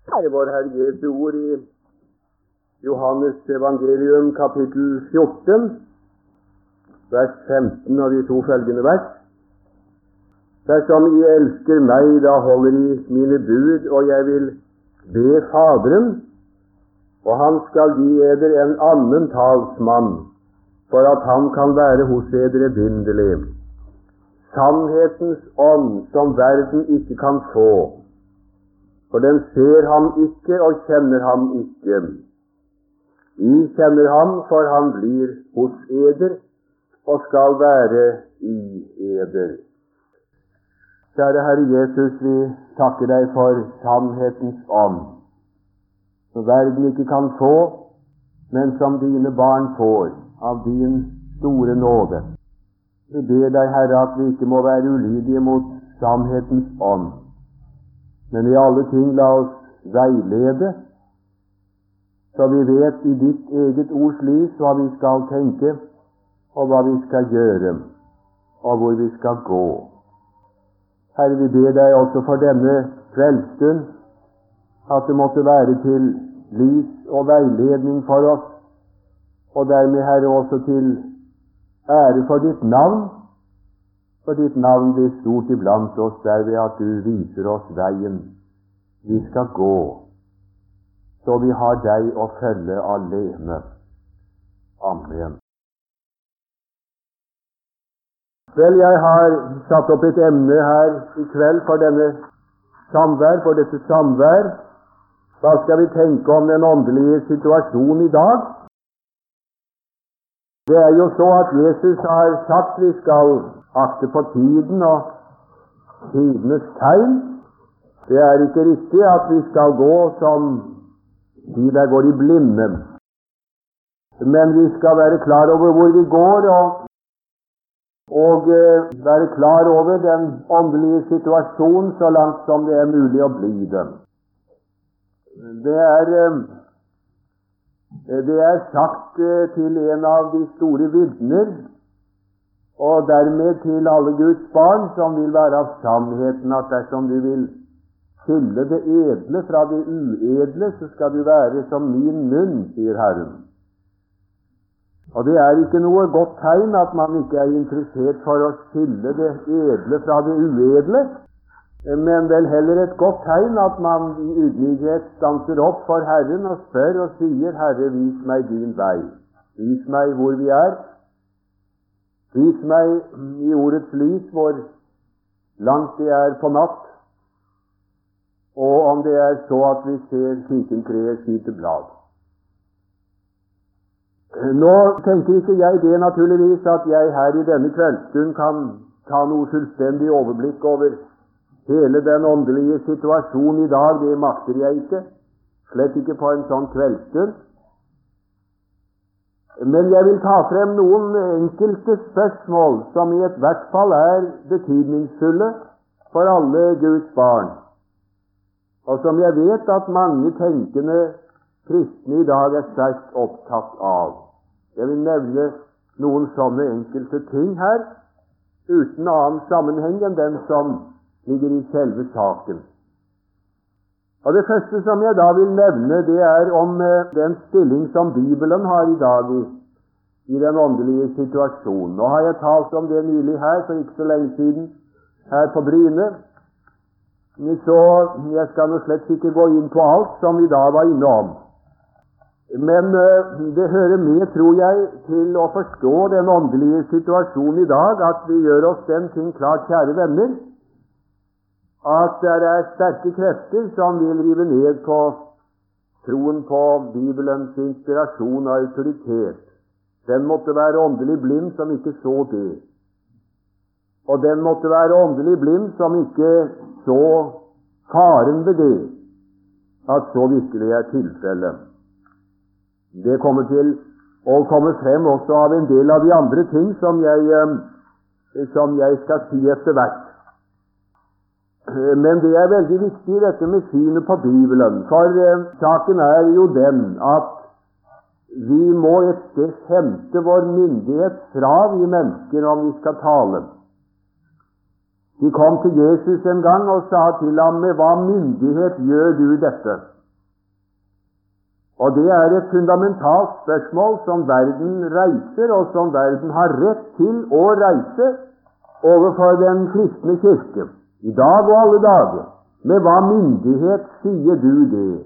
Det var Herre Jesu ord i Johannes evangelium kapittel 14, vers 15 av de to følgende vers. Dersom I elsker meg, da holder I mine bud, og jeg vil be Faderen, og han skal gi eder en annen talsmann, for at han kan være hos eder evinnelig. Sannhetens ånd, som verden ikke kan få, for den ser ham ikke og kjenner ham ikke. I kjenner ham, for han blir hos eder og skal være i eder. Kjære Herre Jesus, vi takker deg for sannhetens ånd, som verden ikke kan få, men som dine barn får av din store nåde. Vi ber deg, Herre, at vi ikke må være ulydige mot sannhetens ånd, men i alle ting la oss veilede, så vi vet i ditt eget ords lys hva vi skal tenke, og hva vi skal gjøre, og hvor vi skal gå. Herre, vi ber deg også for denne kveldsstund, at det måtte være til lys og veiledning for oss, og dermed, Herre, også til ære for ditt navn, for ditt navn blir stort iblant oss derved at du viser oss veien vi skal gå, så vi har deg å følge alene. Amen. Vel, jeg har satt opp et emne her i kveld for dette samvær. Hva skal vi tenke om den åndelige situasjonen i dag? Det er jo så at Jesus har sagt vi skal akte på tiden og tidenes tegn. Det er ikke riktig at vi skal gå som de der går i blinde, men vi skal være klar over hvor vi går, og være klar over den åndelige situasjonen så langt som det er mulig å bli det. Det er sagt til en av de store vitner, og dermed til alle Guds barn som vil være av sannheten, at dersom du vil skille det edle fra det uedle, så skal du være som min munn, sier Herren. Og det er ikke noe godt tegn at man ikke er interessert for å skille det edle fra det uedle, men vel heller et godt tegn at man i ydmykhet stanser opp for Herren og spør og sier, Herre, vis meg din vei. Vis meg hvor vi er. Vis meg i ordets lys hvor langt det er på natt, og om det er så at vi ser fikentreet skyte blad. Nå tenker ikke jeg det naturligvis at jeg her i denne kveldsstund kan ta noe fullstendig overblikk over hele den åndelige situasjonen i dag. Det makter jeg ikke, slett ikke på en sånn kveldsstund. Men jeg vil ta frem noen enkelte spørsmål som i et hvert fall er betydningsfulle for alle Guds barn, og som jeg vet at mange tenkende kristne i dag er sterkt opptatt av. Jeg vil nevne noen sånne enkelte ting her, uten annen sammenheng enn den som ligger i selve saken. Og det første som jeg da vil nevne, det er om den stilling som Bibelen har i dag i den åndelige situasjonen. Nå har jeg talt om det nylig her, for ikke så lenge siden, her på Bryne. Så jeg skal nå slett ikke gå inn på alt som vi da var inne om. Men det hører med, tror jeg, til å forstå den åndelige situasjonen i dag, at vi gjør oss den ting klart, kjære venner, at det er sterke krefter som vil rive ned på troen på Bibelens inspirasjon og autoritet. Den måtte være åndelig blind som ikke så det. Og den måtte være åndelig blind som ikke så faren ved det, at så virkelig er tilfellet. Det kommer til å komme frem også av en del av de andre ting som jeg skal si etter hvert. Men det er veldig viktig dette med synet på Bibelen, for saken er jo den at vi må et sted hente vår myndighet fra vi mennesker om vi skal tale. De kom til Jesus en gang og sa til ham, med hva myndighet gjør du dette? Og det er et fundamentalt spørsmål som verden reiser, og som verden har rett til å reise overfor den kristne kirke, i dag og alle dager. Med hva myndighet sier du det?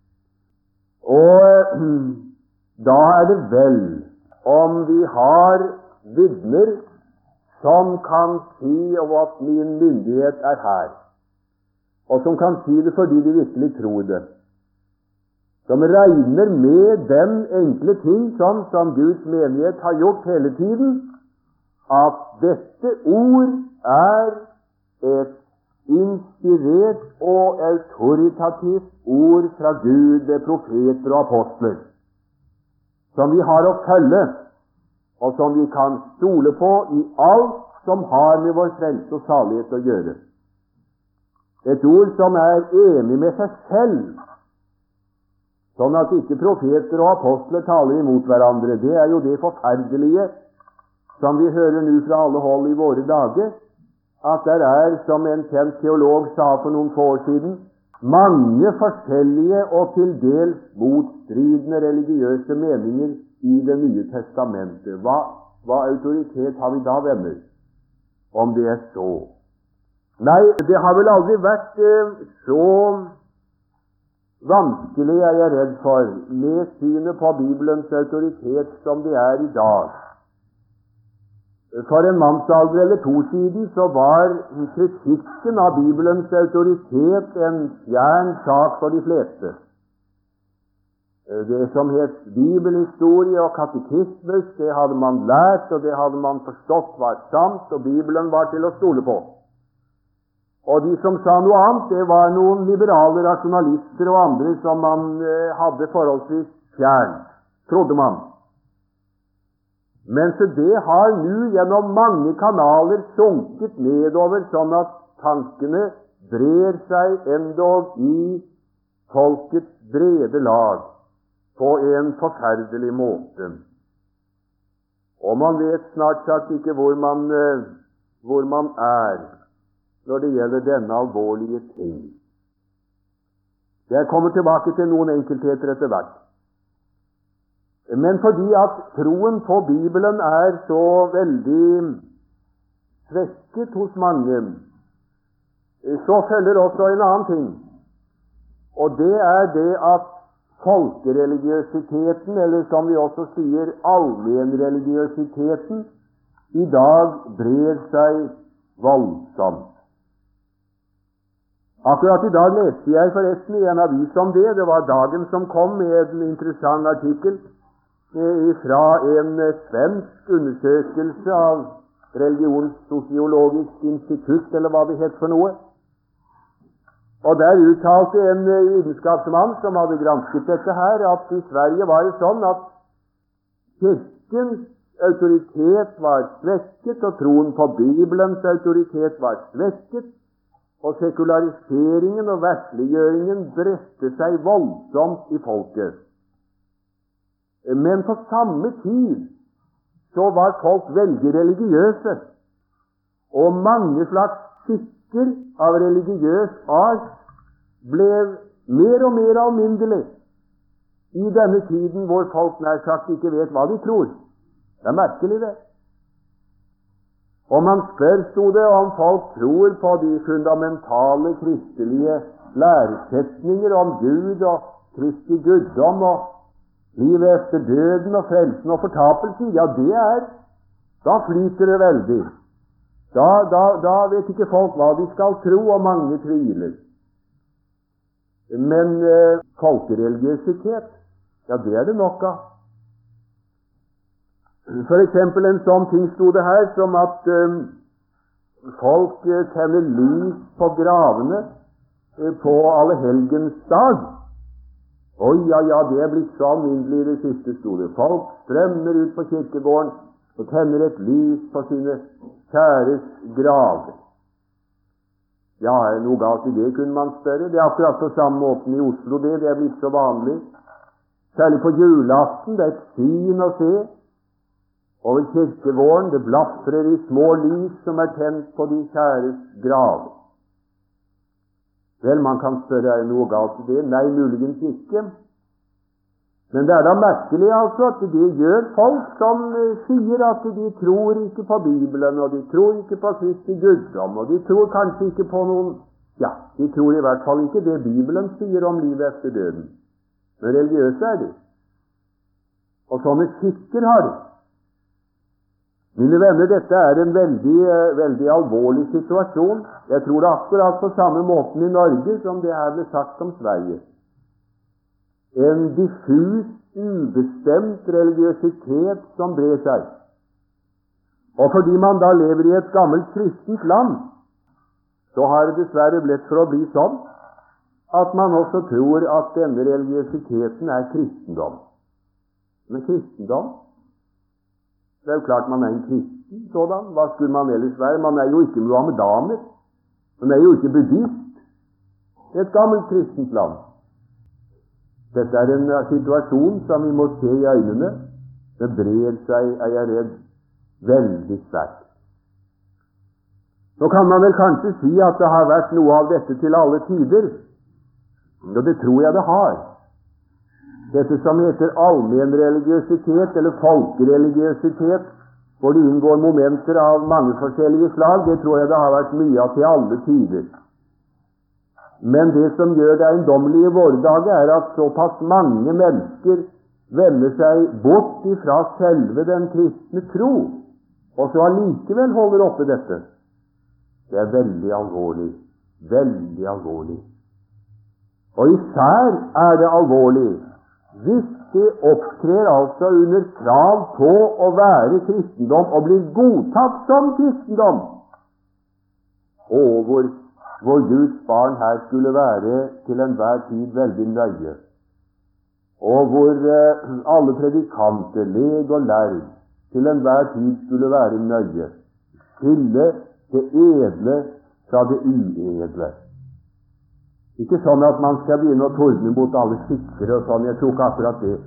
Og da er det vel om vi har vitner som kan si at min myndighet er her, og som kan si det fordi de virkelig tror det. Som regner med den enkle ting sånn som Guds menighet har gjort hele tiden, at dette ord er et inspirert og autoritativt ord fra Gud ved profeter og apostler, som vi har å følge, og som vi kan stole på i alt som har med vår frelse og salighet å gjøre. Et ord som er enig med seg selv, sånn at ikke profeter og apostler taler imot hverandre. Det er jo det forferdelige som vi hører nå fra alle hold i våre dager, at det er, som en kjent teolog sa for noen få år siden, mange forskjellige og til dels motstridende religiøse meninger i Det nye testamentet. Hva autoritet har vi da, venner, om det er så? Nei, det har vel aldri vært så vanskelig, er jeg redd for, med synet på Bibelens autoritet som det er i dag. For en mannsalder eller to siden så var kritikken av Bibelens autoritet en fjern sak for de fleste. Det som het bibelhistorie og katekismus, det hadde man lært, og det hadde man forstått var sant, og Bibelen var til å stole på. Og de som sa noe annet, det var noen liberale rasjonalister og andre som man hadde forholdsvis fjernt, trodde man. Men så det har nå gjennom mange kanaler sunket nedover, sånn at tankene brer seg endog i folkets brede lag på en forferdelig måte. Og man vet snart sagt ikke hvor man er når det gjelder denne alvorlige ting. Jeg kommer tilbake til noen enkeltheter etter hvert. Men fordi at troen på Bibelen er så veldig svekket hos mange, så følger også en annen ting, og det er det at folkereligiøsiteten, eller som vi også sier allmenreligiøsiteten, i dag brer seg voldsomt. Akkurat i dag leste jeg forresten i en avis om det. Det var Dagen som kom med en interessant artikkel fra en svensk undersøkelse av Religionssosiologisk institutt, eller hva det het for noe. Og der uttalte en vitenskapsmann som hadde gransket dette her, at i Sverige var det sånn at kirkens autoritet var svekket, og troen på Bibelens autoritet var svekket, og sekulariseringen og versliggjøringen bredte seg voldsomt i folket. Men på samme tid så var folk veldig religiøse, og mange slags skikker av religiøs art ble mer og mer alminnelig i denne tiden hvor folk nær sagt ikke vet hva de tror. Det er merkelig, det. Og man spør, sto det, om folk tror på de fundamentale kristelige læresetninger om Gud og Kristi guddom og livet etter døden og frelsen og fortapelsen. Ja, det er. Da flyter det veldig. Da vet ikke folk hva de skal tro, og mange tviler. Men folkereligiøsitet, ja, det er det nok av. For eksempel en sånn ting sto det her, som at folk tenner lys på gravene på Allehelgens dag. Oi, ja, det er blitt så alminnelig i det siste, sto det. Folk strømmer ut på kirkegården og tenner et lys på sine kjæres grav. Ja, er det noe galt i det, kunne man spørre. Det er akkurat på samme måten i Oslo, det er blitt så vanlig. Særlig på julaften, det er et syn å se. over kirkegården, det blafrer i små lys som tent på de kjæres grav. Vel, man kan spørre, er det noe galt i det? Nei, muligens ikke. Men det da merkelig altså at det gjør folk som sier at de tror ikke på Bibelen, og de tror ikke på Kristi guddom, og de tror kanskje ikke på noen, de tror i hvert fall ikke det Bibelen sier om livet etter døden. Men religiøse de. Og sånne skikker har de. Mine venner, dette en veldig alvorlig situasjon. Jeg tror det akkurat på samme måten i Norge som det her ble sagt om Sverige. En diffus, ubestemt religiøsitet som brer seg. Og fordi man da lever i et gammelt kristent land, så har det dessverre blitt for å bli sånn at man også tror at denne religiøsiteten kristendom. Men kristendom? Det jo klart man en kristen sådan. Hva skulle man ellers være? Man jo ikke muhammedaner. Man jo ikke buddhist. Det et gammelt kristent land. Dette en situasjon som vi må se i øynene. Det brer seg, jeg redd, veldig sterkt. Nå kan man vel kanskje si at det har vært noe av dette til alle tider. Og det tror jeg det har. Dette som heter allmennreligiøsitet eller folkereligiøsitet, hvor det inngår momenter av mange forskjellige slag, det tror jeg det har vært mye av til alle tider. Men det som gjør det eiendommelige i våre dager, at såpass mange mennesker vender seg bort ifra selve den kristne tro, og så allikevel holder oppe dette. Det veldig alvorlig. Veldig alvorlig. Og især det alvorlig hvis det opptrer altså under krav på å være kristendom og blir godtatt som kristendom, og hvor Guds barn her skulle være til enhver tid veldig nøye, og hvor alle predikanter, leg og lærd, til enhver tid skulle være nøye, skille det edle fra det uedle. Ikke sånn at man skal begynne å tordne mot alle skikker og sånn, jeg tror ikke akkurat det.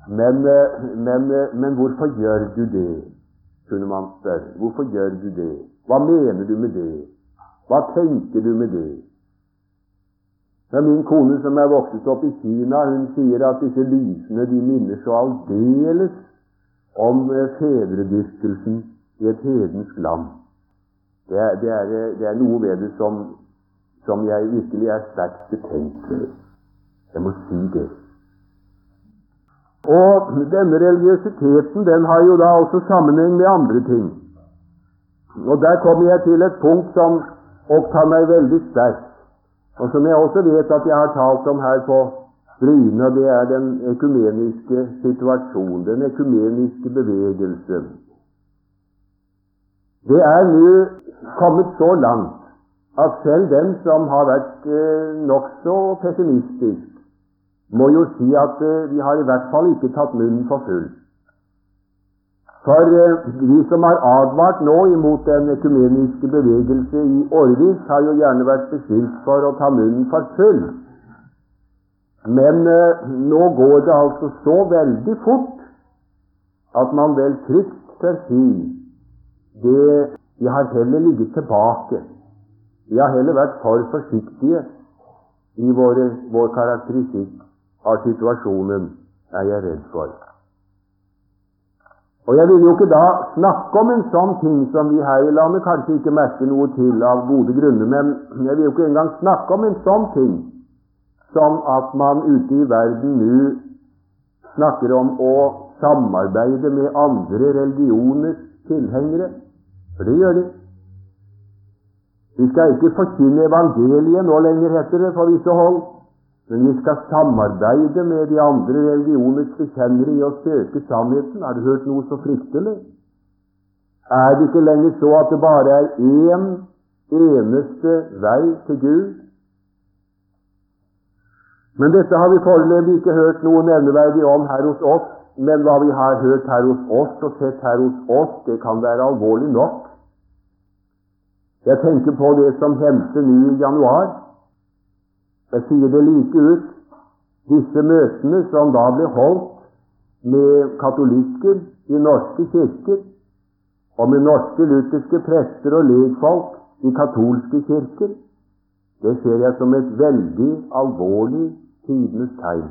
Men hvorfor gjør du det, kunne man spørre. Hvorfor gjør du det? Hva mener du med det? Hva tenker du med det? Det min kone som vokset opp i Kina, hun sier at disse lysene de minner så aldeles om fedredyrkelsen i et hedensk land. Det noe ved det som jeg virkelig sterkt betenkt ved. Jeg må si det. Og denne religiøsiteten, den har jo da også sammenheng med andre ting. Og der kommer jeg til et punkt som opptar meg veldig sterkt, og som jeg også vet at jeg har talt om her på Bryne, og det den økumeniske situasjon, den økumeniske bevegelse. Det nå kommet så langt at selv den som har vært nok så pessimistisk, må jo si at vi har i hvert fall ikke tatt munnen for full. For vi som har advart nå imot den økumeniske bevegelse i årevis, har jo gjerne vært beskyldt for å ta munnen for full. Men nå går det altså så veldig fort at man vel trygt tør si det vi har heller ligget tilbake. Vi har heller vært for forsiktige i vår karakteristikk av situasjonen, jeg redd for. Og jeg vil jo ikke da snakke om en sånn ting som vi her i landet kanskje ikke merker noe til av gode grunner, men jeg vil jo ikke engang snakke om en sånn ting som at man ute i verden nå snakker om å samarbeide med andre religioners tilhengere, for det gjør de. Vi skal ikke forkynne evangeliet nå lenger, heter det på visse hold, men vi skal samarbeide med de andre religioners bekjennere i å søke sannheten. Har du hørt noe så fryktelig? Det ikke lenger så at det bare én eneste vei til Gud? Men dette har vi foreløpig ikke hørt noe nevneverdig om her hos oss, men hva vi har hørt her hos oss og sett her hos oss, det kan være alvorlig nok. Jeg tenker på det som hendte nå i januar. Jeg sier det like ut. Disse møtene som da ble holdt med katolikker i norske kirker, og med norske lutherske prester og legfolk i katolske kirker, det ser jeg som et veldig alvorlig tidenes tegn.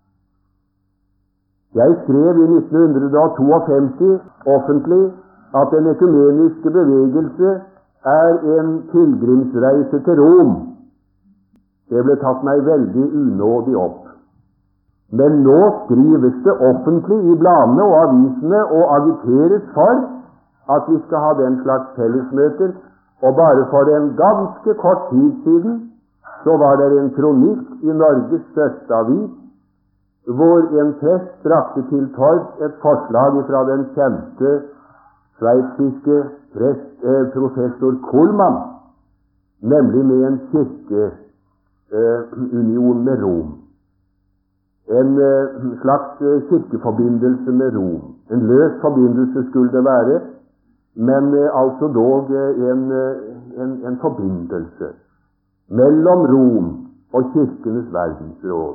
Jeg skrev i 1952 offentlig at den økumeniske bevegelse er en pilgrimsreise til Rom. Det ble tatt meg veldig unådig opp. Men nå skrives det offentlig i bladene og avisene og agiteres for at vi skal ha den slags fellesmøter, og bare for en ganske kort tid siden så var det en kronikk i Norges største avis hvor en prest brakte til torgs et forslag fra den kjente sveitsiske professor Kuhlmann, nemlig med en kirkeunion med Rom. En slags kirkeforbindelse med Rom. En løs forbindelse skulle det være, men altså dog en forbindelse mellom Rom og Kirkenes verdensråd.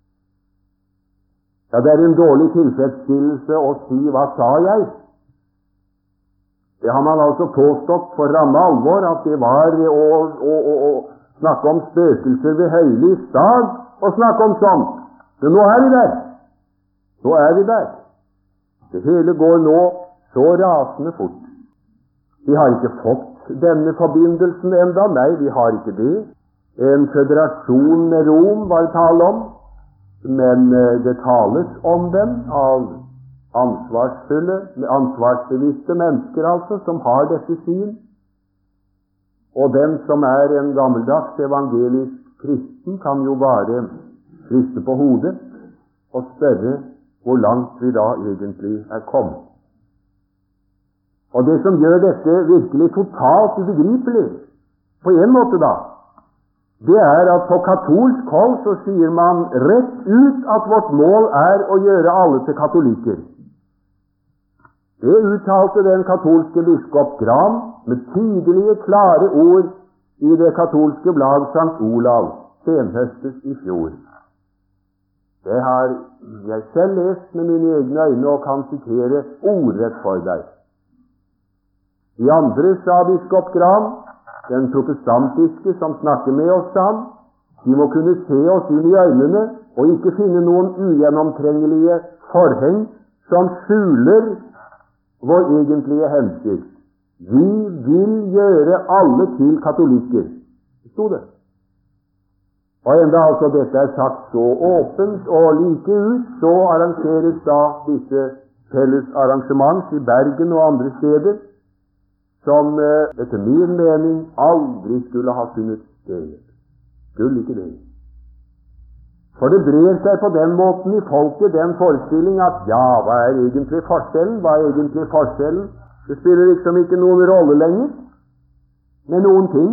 Ja, det er en dårlig tilfredsstillelse å si hva sa jeg? Det har man altså påstått for ramme alvor at det var å snakke om spøkelser ved høylys dag og snakke om sånt. Men nå er vi der. Nå er vi der. Det hele går nå så rasende fort. Vi har ikke fått denne forbindelsen enda. Nei, vi har ikke det. En føderasjon med Rom var tale om, men det tales om den av ansvarsbevisste mennesker, altså, som har dette syn. Og den som er en gammeldags evangelisk kristen, kan jo bare riste på hodet og spørre hvor langt vi da egentlig er kommet. Og det som gjør dette virkelig totalt ubegripelig, på en måte da, det er at på katolsk hold så sier man rett ut at vårt mål er å gjøre alle til katolikker. Det uttalte den katolske biskop Gram med tydelige, klare ord i det katolske blad St. Olav, senhøstes i fjor. Det har jeg selv lest med mine egne øyne og kan sitere ordrett for deg. De andre, sa biskop Gram, den protestantiske som snakker med oss, sa han, de må kunne se oss inn i øynene og ikke finne noen ugjennomtrengelige forheng som skjuler vår egentlige hensikt. Vi vil gjøre alle til katolikker. Det sto det. Og enda altså dette er sagt så åpent og like ut, så arrangeres da disse felles arrangements i Bergen og andre steder, som etter min mening aldri skulle ha funnet sted. Skulle ikke det. For det brer seg på den måten i folket den forestilling at ja, hva er egentlig forskjellen? Hva er egentlig forskjellen? Det spiller liksom ikke noen rolle lenger med noen ting.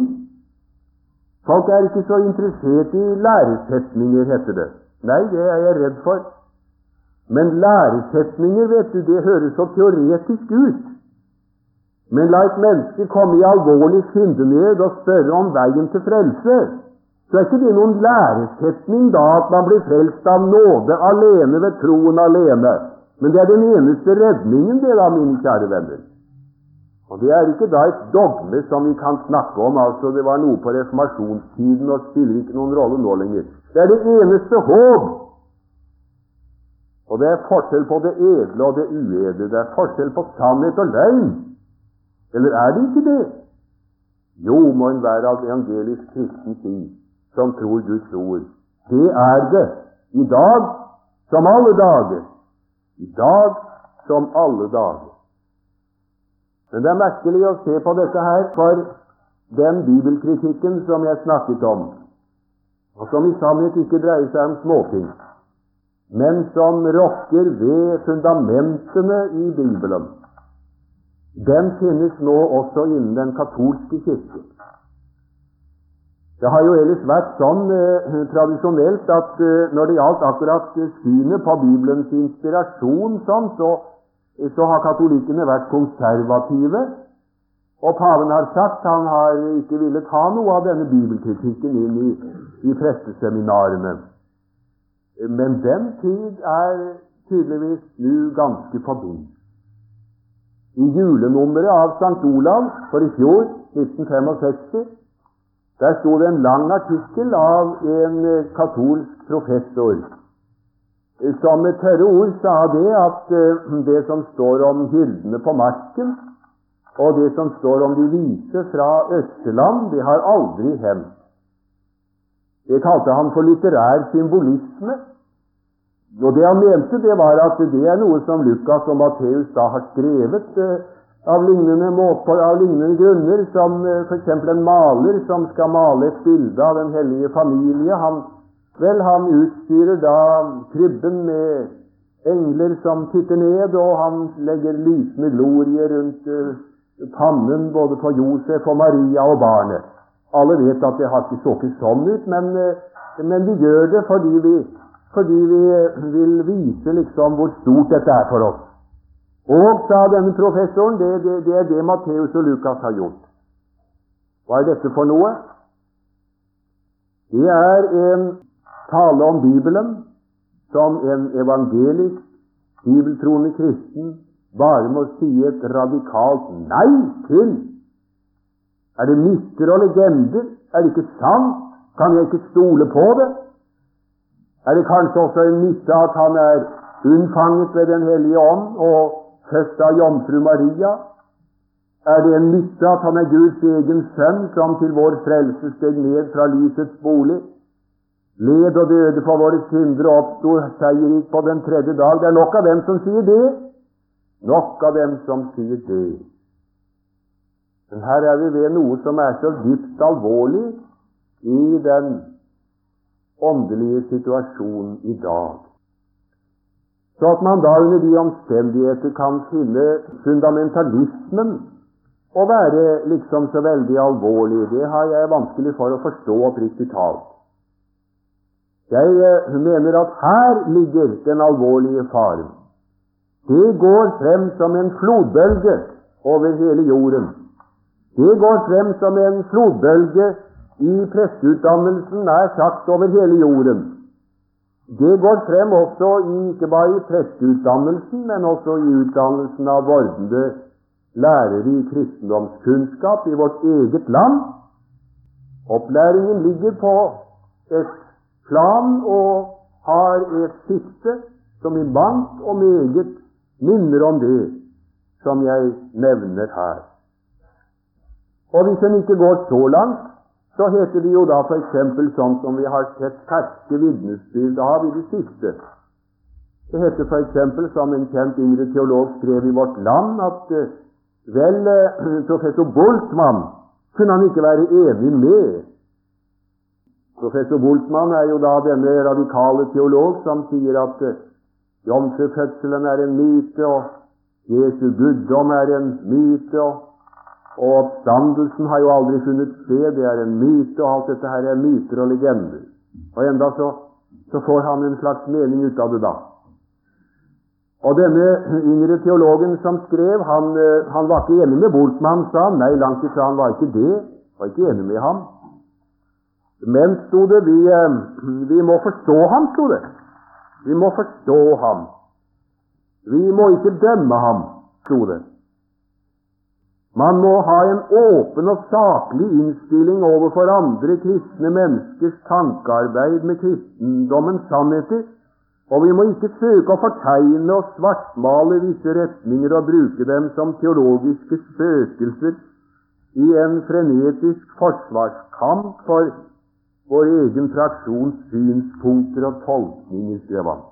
Folk er ikke så interessert i læresetninger, heter det. Nei, det er jeg redd for. Men læresetninger, vet du, det høres så teoretisk ut. Men la et menneske komme i alvorlig syndenød og spørre om veien til frelse, så er ikke det noen læresetning da at man blir frelst av nåde alene ved troen alene. Men det er den eneste redningen, det da, mine kjære venner. Og det er ikke da et dogme som vi kan snakke om, altså det var noe på reformasjonstiden og spiller ikke noen rolle nå lenger. Det er det eneste håp. Og det er forskjell på det edle og det uedle. Det er forskjell på sannhet og løgn. Eller er det ikke det? Jo, må enhver evangelisk kristen si, som tror Guds ord. Det er det. I dag som alle dager. I dag som alle dager. Men det er merkelig å se på dette her, for den bibelkritikken som jeg snakket om, og som i sannhet ikke dreier seg om småting, men som rokker ved fundamentene i Bibelen, den finnes nå også innen den katolske kirke. Det har jo ellers vært sånn tradisjonelt at når det gjaldt akkurat synet på Bibelens inspirasjon, sånn, så har katolikkene vært konservative, og paven har sagt han har ikke villet ta noe av denne bibelkritikken inn i presteseminarene. Men den tid er tydeligvis nå ganske forbi. I julenummeret av St. Olav for i fjor, 1965, der sto det en lang artikkel av en katolsk professor, som med tørre ord sa det at det som står om hyrdene på marken, og det som står om de vise fra Østerland, det har aldri hendt. Det kalte han for litterær symbolisme, og det han mente, det var at det er noe som Lukas og Matteus da har skrevet av lignende måter, av lignende grunner, som for eksempel en maler som skal male et bilde av den hellige familie. Han utstyrer da krybben med engler som titter ned, og han legger lysende glorie rundt pannen både på Josef og Maria og barnet. Alle vet at det har ikke så sånn ut, men vi gjør det fordi vi vil vise liksom hvor stort dette er for oss. Og, sa denne professoren, det er det Matteus og Lukas har gjort. Hva er dette for noe? Det er en tale om Bibelen som en evangelisk, bibeltroende kristen bare må si et radikalt nei til. Er det myter og legender? Er det ikke sant? Kan jeg ikke stole på det? Er det kanskje også en myte at han er unnfanget ved Den hellige ånd og født av jomfru Maria? Er det en myte at han er Guds egen sønn som til vår frelse steg ned fra lysets bolig, led og døde for våre synder og oppstod seierrik på den tredje dag? Det er nok av dem som sier det. Nok av dem som sier det. Men her er vi ved noe som er så dypt alvorlig i den åndelige situasjonen i dag. Så at man da under de omstendigheter kan finne fundamentalismen å være liksom så veldig alvorlig, det har jeg vanskelig for å forstå oppriktig talt. Jeg mener at her ligger den alvorlige faren. Det går frem som en flodbølge over hele jorden. Det går frem som en flodbølge i presteutdannelsen, er sagt, over hele jorden. Det går frem også ikke bare i presteutdannelsen, men også i utdannelsen av vordende lærere i kristendomskunnskap i vårt eget land. Opplæringen ligger på et plan og har et sikte som i mangt og meget minner om det som jeg nevner her. Og hvis en ikke går så langt, så heter det jo da for eksempel sånn som vi har sett ferske vitnesbyrd av i det siste. Det heter for eksempel, som en kjent yngre teolog skrev i Vårt Land, at professor Bultmann kunne han ikke være enig med. Professor Bultmann er jo da denne radikale teolog som sier at jomfrufødselen er en myte, og Jesu guddom er en myte, og oppstandelsen har jo aldri funnet sted, det er en myte, og alt dette her er myter og legender. Og enda så får han en slags mening ut av det da. Og denne yngre teologen som skrev, han var ikke enig med Bultmann, sa han. Nei, langt ifra, han var ikke det. Var ikke enig med ham. Men, sto det, vi må forstå ham, sto det. Vi må forstå ham. Vi må ikke dømme ham, sto det. Man må ha en åpen og saklig innstilling overfor andre kristne menneskers tankearbeid med kristendommens sannheter, og vi må ikke søke å fortegne og svartmale visse retninger og bruke dem som teologiske spøkelser i en frenetisk forsvarskamp for vår egen fraksjons synspunkter og tolkninger, skrev han.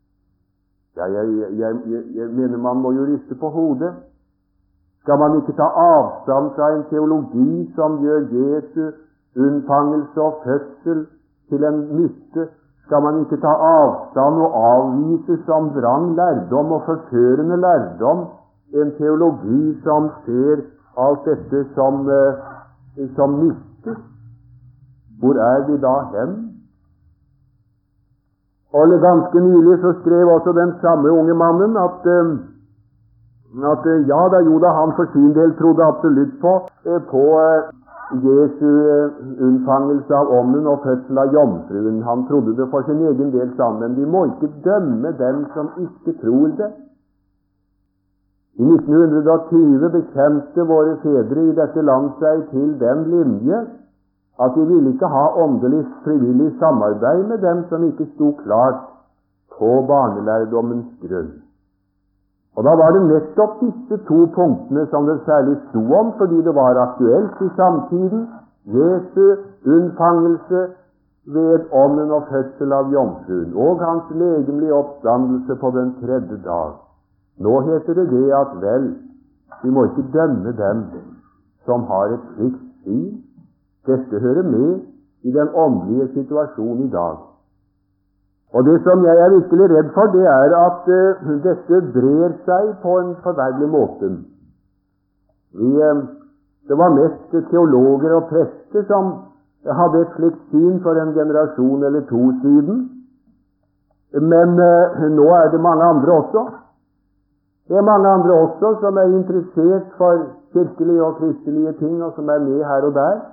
Jeg mener man må jo riste på hodet. Skal man ikke ta avstand fra en teologi som gjør Jesu unnfangelse og fødsel til en myte? Skal man ikke ta avstand og avvise som vrang lærdom og forførende lærdom en teologi som ser alt dette som myte? Hvor er vi da hen? Og ganske nylig så skrev også den samme unge mannen at han for sin del trodde absolutt på Jesu unnfangelse av ånden og fødsel av jomfruen. Han trodde det for sin egen del sammen, men vi må ikke dømme dem som ikke tror det. I 1920 bekjente våre fedre i dette land seg til den linje at de ville ikke ha åndelig frivillig samarbeid med dem som ikke sto klart på barnelærdommens grunn. Og da var det nettopp disse to punktene som det særlig sto om, fordi det var aktuelt i samtiden: Jesu unnfangelse ved ånden og fødsel av jomfruen, og hans legemlige oppstandelse på den tredje dag. Nå heter det at vel, vi må ikke dømme dem som har et slikt syn. Dette hører med i den åndelige situasjonen i dag. Og det som jeg er virkelig redd for, det er at dette brer seg på en forferdelig måte. Det var mest teologer og prester som hadde et slikt syn for en generasjon eller to siden, men nå er det mange andre også. Det er mange andre også som er interessert for kirkelige og kristelige ting, og som er med her og der,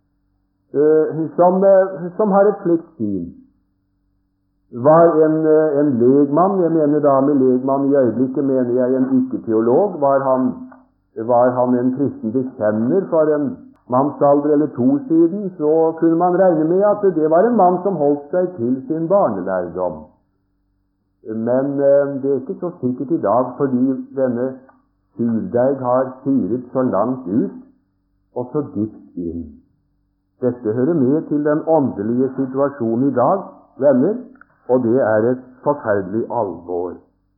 som har et slikt syn. Var en legmann, jeg mener da med legmann i øyeblikket mener jeg en ikke-teolog, var han en kristen bekjenner for en mannsalder eller to siden, så kunne man regne med at det var en mann som holdt seg til sin barnelærdom. Men det er ikke så sikkert i dag, fordi denne surdeig har syret så langt ut og så dypt inn. Dette hører med til den åndelige situasjonen i dag, venner, og det er et forferdelig alvor.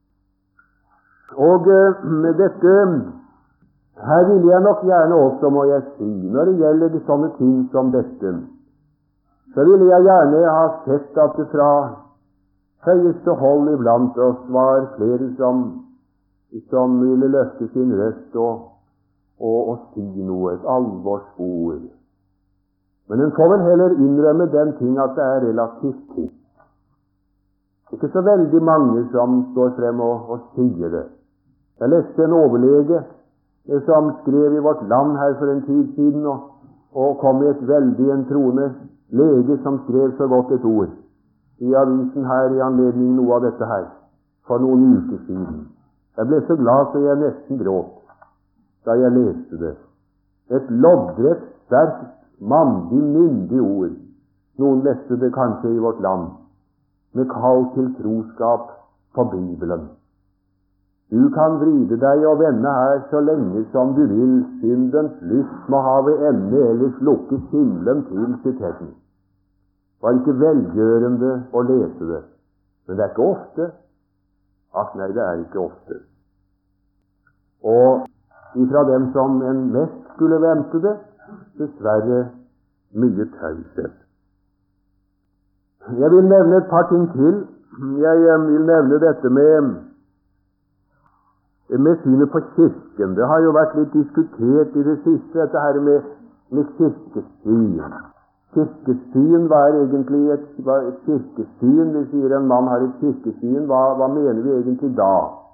Og dette her vil jeg nok gjerne også, må jeg si, når det gjelder sånne ting som dette, så ville jeg gjerne ha sett at det fra høyeste hold iblant oss var flere som ville løfte sin røst og si noe, et alvorsord. Men en får vel heller innrømme den ting at det er relativt titt. Ikke så veldig mange som står frem og sier det. Jeg leste en overlege som skrev i Vårt Land her for en tid siden, og kom med et veldig en troende lege som skrev så godt et ord i avisen her i anledning noe av dette her, for noen uker siden. Jeg ble så glad så jeg nesten gråt da jeg leste det. Et loddrett, sterkt, mandig, myndig ord. Noen leste det kanskje i Vårt Land, med kall til troskap på Bibelen. Du kan vride deg og vende her så lenge som du vil. Syndens lyst må ha ved ende, eller slukkes himmelen til sitetten. Det var ikke velgjørende å lese det, men det er ikke ofte. Nei, det er ikke ofte. Og ifra dem som en mest skulle vente det, dessverre mye taushet. Jeg vil nevne et par ting til. Jeg vil nevne dette med synet på kirken. Det har jo vært litt diskutert i det siste, dette her med kirkesyn. Kirkesyn, hva er egentlig et kirkesyn? Vi sier en mann har et kirkesyn. Hva mener vi egentlig da?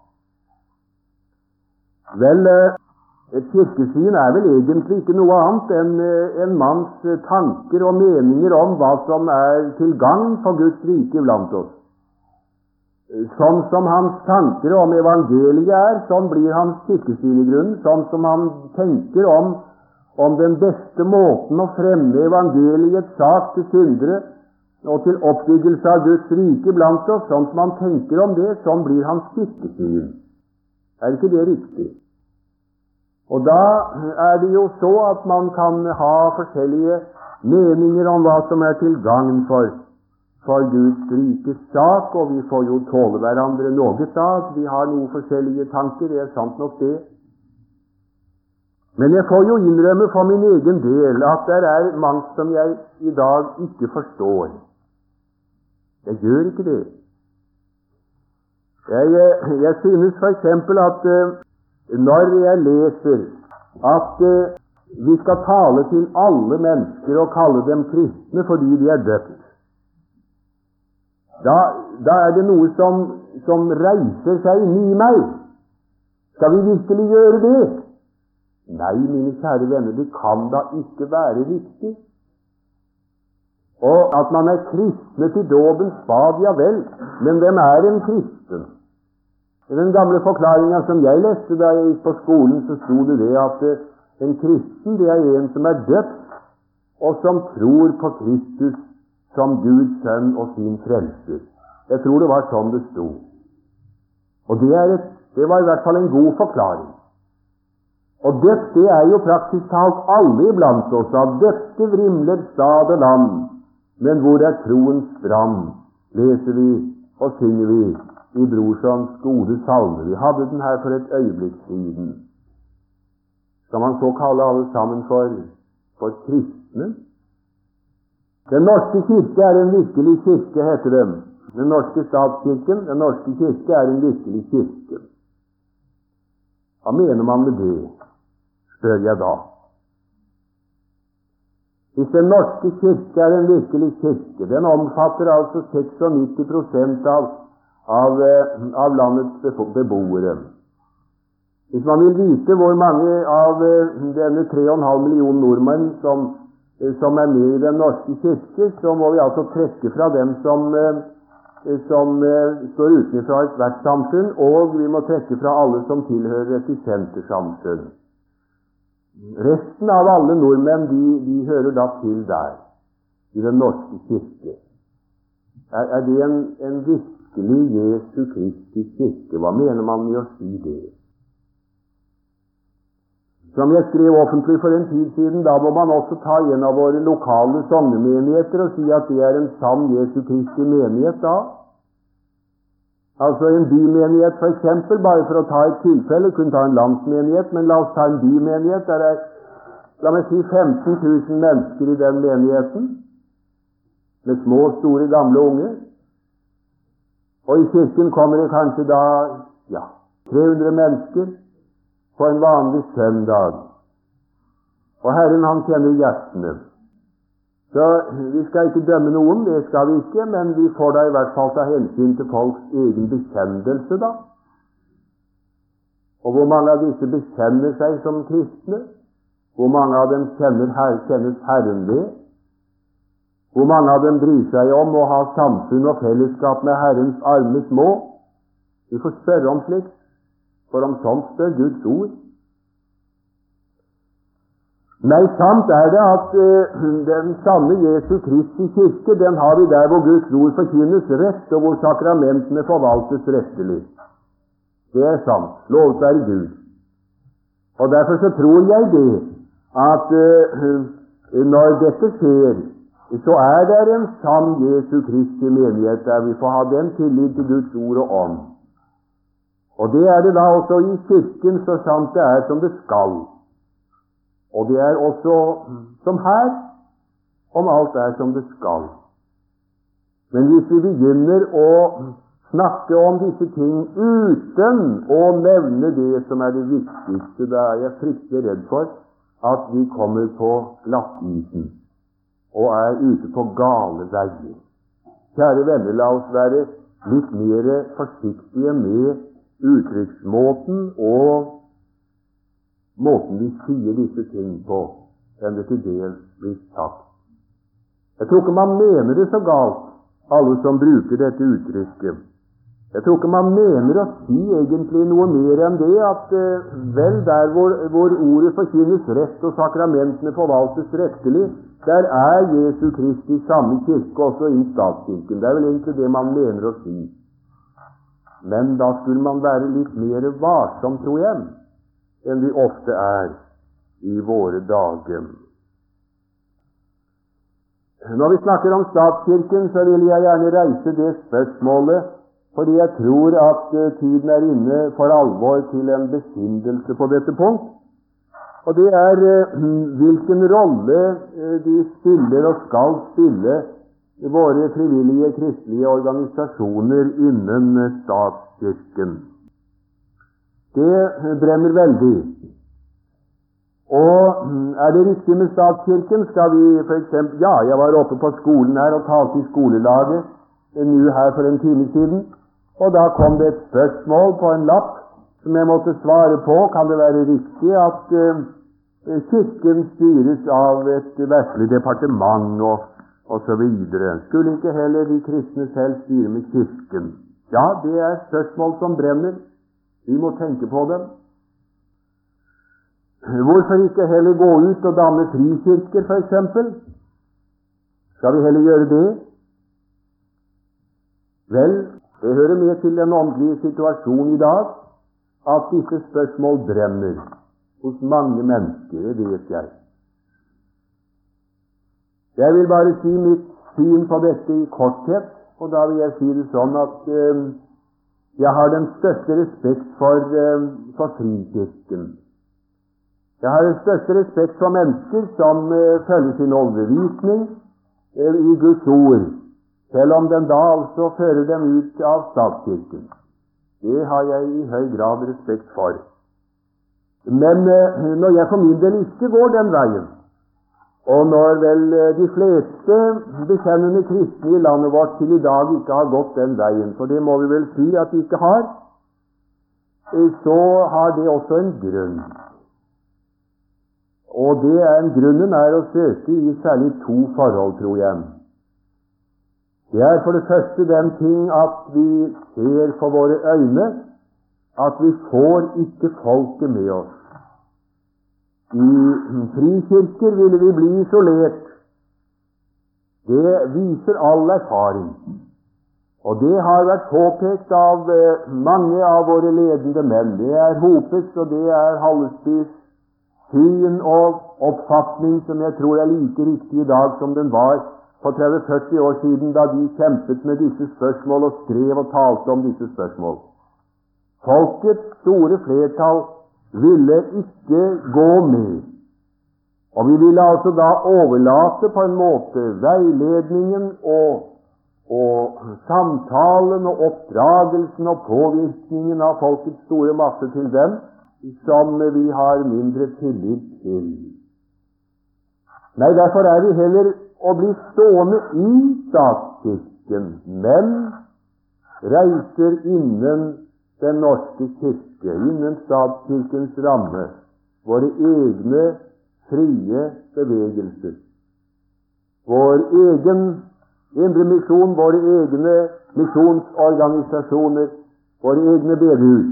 Vel, et kirkesyn er vel egentlig ikke noe annet enn en manns tanker og meninger om hva som er til gagn for Guds rike blant oss. Sånn som hans tanker om evangeliet er, sånn blir hans kirkesyn i grunnen. Sånn som han tenker om den beste måten å fremme evangeliets sak til syndere og til oppbyggelse av Guds rike blant oss, sånn som han tenker om det, sånn blir hans kirkesyn. Er ikke det riktig? Og da er det jo så at man kan ha forskjellige meninger om hva som er til gagn for Guds rikes sak, og vi får jo tåle hverandre noe da, vi har noen forskjellige tanker, det er sant nok det. Men jeg får jo innrømme for min egen del at det er mangt som jeg i dag ikke forstår. Jeg gjør ikke det. Jeg synes for eksempel at når jeg leser at vi skal tale til alle mennesker og kalle dem kristne fordi de er døpt, da er det noe som reiser seg inni meg. Skal vi virkelig gjøre det? Nei, mine kjære venner, det kan da ikke være riktig. Og at man er kristne til dåpens bad, ja vel, men hvem er en kristen? I den gamle forklaringen som jeg leste da jeg gikk på skolen, så sto det at en kristen, det er en som er døpt, og som tror på Kristus som Guds sønn og sin frelser. Jeg tror det var sånn det sto. Og det var i hvert fall en god forklaring. Og døpt, det er jo praktisk talt alle iblant oss. Av døpte vrimler stad og land, men hvor er troens strand, leser vi og synger vi i Brorsons gode salme. Vi hadde den her for et øyeblikk siden. Skal man så kalle alle sammen for kristne? Den norske kirke er en virkelig kirke, heter den. Den norske statskirken, den norske kirke er en virkelig kirke. Hva mener man med det, spør jeg da. Hvis den norske kirke er en virkelig kirke, den omfatter altså 96% av landets beboere. Hvis man vil vite hvor mange av denne 3,5 millioner nordmenn som er med i den norske kirke, så må vi altså trekke fra dem som står utenfor et hvert samfunn, og vi må trekke fra alle som tilhører et dissentersamfunn. Resten av alle nordmenn, de hører da til der, i den norske kirke. Er det en virkelig Jesu Kristi kirke? Hva mener man med å si det? Som jeg skrev offentlig for en tid siden, da må man også ta en av våre lokale sognemenigheter og si at det er en sann Jesu Kristi menighet da. Altså en bymenighet for eksempel, bare for å ta et tilfelle, kunne ta en landsmenighet, men la oss ta en bymenighet. Der er, la meg si, 15 000 mennesker i den menigheten, med små, store, gamle unge. Og i kirken kommer det kanskje da, 300 mennesker på en vanlig søndag. Og Herren, han kjenner hjertene. Så vi skal ikke dømme noen, det skal vi ikke, men vi får da i hvert fall ta hensyn til folks egen bekjennelse da. Og hvor mange av disse bekjenner seg som kristne? Hvor mange av dem kjennes Herren ved? Hvor mange av dem bryr seg om å ha samfunn og fellesskap med Herrens arme små? Vi får spørre om slikt, for om sånt spør Guds ord. Nei, sant er det at den sanne Jesu Kristi kirke, den har vi der hvor Guds ord forkynnes rett, og hvor sakramentene forvaltes rettelig. Det er sant. Lovet være Gud. Og derfor så tror jeg det, at når dette skjer, så er det en sann Jesu Kristi menighet der vi får ha den tillit til Guds ord og ånd. Og det er det da også i kirken, så sant det er som det skal. Og det er også som her, om alt er som det skal. Men hvis vi begynner å snakke om disse ting uten å nevne det som er det viktigste, da er jeg fryktelig redd for at vi kommer på glattisen og er ute på gale veier. Kjære venner, la oss være litt mer forsiktige med uttrykksmåten og måten vi sier disse ting på, enn det til dels blir sagt. Jeg tror ikke man mener det så galt, alle som bruker dette uttrykket. Jeg tror ikke man mener å si egentlig noe mer enn det, at vel der hvor ordet forkynnes rett og sakramentene forvaltes rettelig, der er Jesu Kristi samme kirke også i statskirken. Det er vel egentlig det man mener å si. Men da skulle man være litt mer varsom, tror jeg, enn vi ofte er i våre dager. Når vi snakker om statskirken, så vil jeg gjerne reise det spørsmålet, fordi jeg tror at tiden er inne for alvor til en besinnelse på dette punkt. Og det er hvilken rolle de spiller og skal spille våre frivillige kristelige organisasjoner innen statskirken. Det brenner veldig. Og er det riktig med statskirken? Skal vi for eksempel, jeg var oppe på skolen her og talte i skolelaget nå her for en time siden, og da kom det et spørsmål på en lapp som jeg måtte svare på. Kan det være riktig at kirken styres av et verdslig departement og så videre? Skulle ikke heller de kristne selv styre med kirken? Ja, det er spørsmål som brenner Vi må tenke på dem. Hvorfor ikke heller gå ut og danne frikirker, for eksempel? Skal vi heller gjøre det? Vel, det hører med til den åndelige situasjonen i dag at disse spørsmål brenner hos mange mennesker, det vet jeg. Jeg vil bare si mitt syn på dette i korthet, og da vil jeg si det sånn at jeg har den største respekt for frikirken. Jeg har den største respekt for mennesker som følger sin overbevisning i Guds ord, selv om den da altså fører dem ut av statskirken. Det har jeg i høy grad respekt for. Men når jeg for min del ikke går den veien, og når vel de fleste bekjennende kristne i landet vårt til i dag ikke har gått den veien, for det må vi vel si at de ikke har, så har det også en grunn. Og grunnen er å søke i særlig to forhold, tror jeg. Det er for det første den ting at vi ser for våre øyne at vi får ikke folket med oss. I frikirker ville vi bli isolert. Det viser all erfaring. Og det har vært påpekt av mange av våre ledende menn. Det er Hopes, og det er Hallesbys syn og oppfatning som jeg tror er like riktig i dag som den var for 30-40 år siden, da de kjempet med disse spørsmål og skrev og talte om disse spørsmål. Folkets store flertall ville ikke gå med, og vi ville altså da overlate på en måte veiledningen og samtalen og oppdragelsen og påvirkningen av folkets store masse til dem, som vi har mindre tillit til. Nei, derfor er vi heller å bli stående i statskirken, men reiser innen den norske kirke, innen statskirkens ramme, våre egne frie bevegelser. Vår egen indre misjon, våre egne misjonsorganisasjoner, våre egne bedehus.